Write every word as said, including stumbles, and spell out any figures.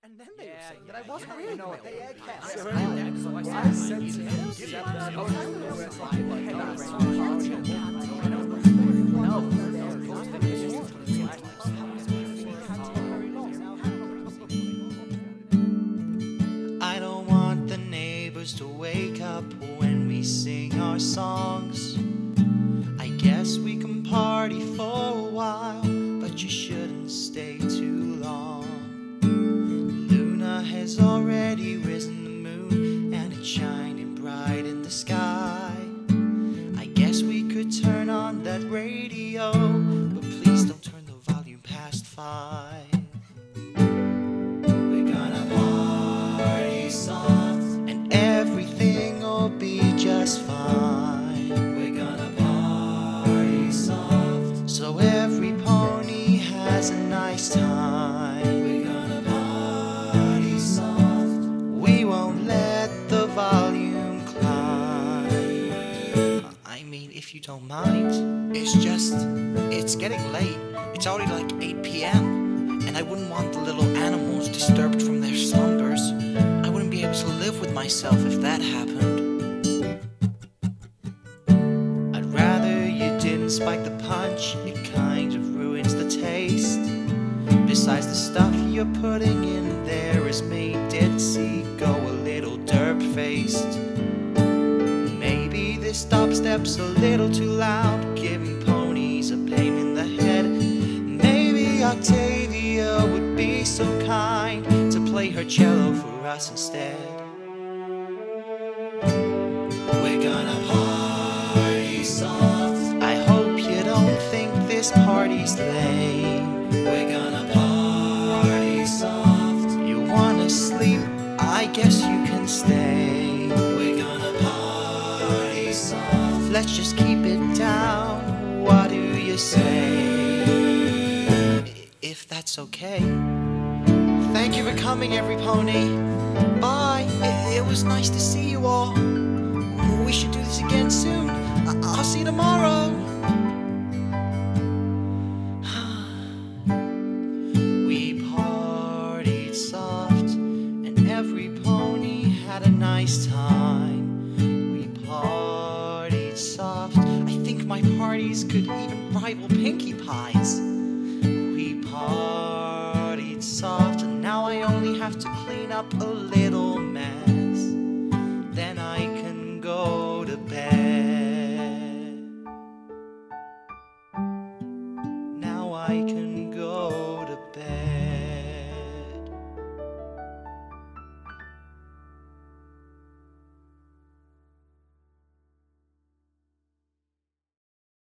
And then they were saying that I yeah, wasn't yeah, really you know my what, old they man. cast So it I out. said- So I I said, said "You to know, him, give "Yeah, me I that was over having there a where it's little like, bit like, of no, a it's race. not You hard, can't you know, tell can't cats tell, or you know, anything. no, No, those no, those not things very just long. couldn't You last. can't tell very long. I don't want the neighbors to wake up when we sing our songs. I guess we can party for a while, but you shouldn't stay too long. Luna has already risen, the moon, and it's shining bright in the sky. I guess we could turn on that radio, but please don't turn the volume past five. We're gonna party soft, and everything will be just fine. We're gonna party soft, so every pony has a nice time. We're gonna party soft, we won't let the volume climb. I mean, if you don't mind, it's just, it's getting late. It's already like eight p.m. And I wouldn't want the little animals disturbed from their slumbers. I wouldn't be able to live with myself if that happened. I'd rather you didn't spike the punch. It kind of ruins the taste. Besides, the stuff you're putting in there has made Ditsy go a little derp-faced. Maybe this dubstep's a little too loud, giving ponies a pain in the head. Maybe Octavia would be so kind to play her cello for us instead. We're gonna party soft. I hope you don't think this party's lame. We're gonna party soft. You wanna sleep? I guess you can stay. We're gonna party soft. Let's just keep it down. What do you say? If that's okay. Thank you for coming, every pony. Bye. It, it was nice to see you all. We should do this again soon. I- I'll see you tomorrow. We partied soft, and every pony had a nice time. We partied soft. I think my parties could even rival Pinkie Pie's. We partied soft, and now I only have to clean up a little mess.